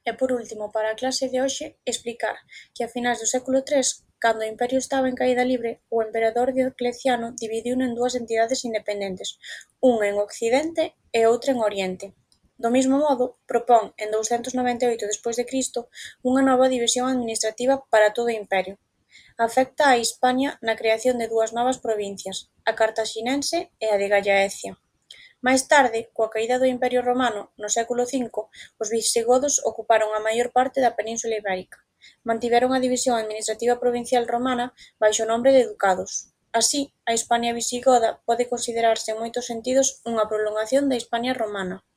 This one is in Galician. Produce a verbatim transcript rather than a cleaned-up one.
E por último, para a clase de hoxe, explicar que a finais do século tres, cando o Imperio estaba en caída libre, o emperador Diocleciano dividiuno en dúas entidades independentes, unha en Occidente e outra en Oriente. Do mesmo modo, propón, en douscentos noventa e oito despois de Cristo, unha nova división administrativa para todo o Imperio. Afecta a Hispania na creación de dúas novas provincias, a cartaxinense e a de Gallaecia. Máis tarde, coa caída do Imperio Romano no século cinco, os visigodos ocuparon a maior parte da Península Ibérica. Mantiveron a división administrativa provincial romana baixo o nombre de ducados. Así, a Hispania visigoda pode considerarse en moitos sentidos unha prolongación da Hispania romana.